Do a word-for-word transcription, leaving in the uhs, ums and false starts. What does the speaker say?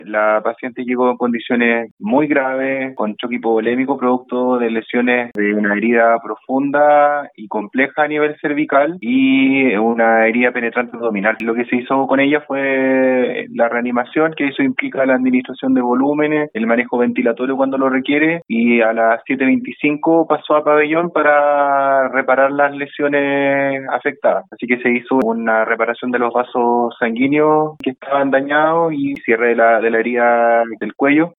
La paciente llegó en condiciones muy graves, con choque hipovolémico producto de lesiones de una herida profunda y compleja a nivel cervical y una herida penetrante abdominal. Lo que se hizo con ella fue la reanimación, que eso implica la administración de volúmenes, el manejo ventilatorio cuando lo requiere, y a las siete veinticinco pasó a pabellón para reparar las lesiones afectadas. Así que se hizo una reparación de los vasos sanguíneos que estaban dañados y cierre de la, de la herida del cuello.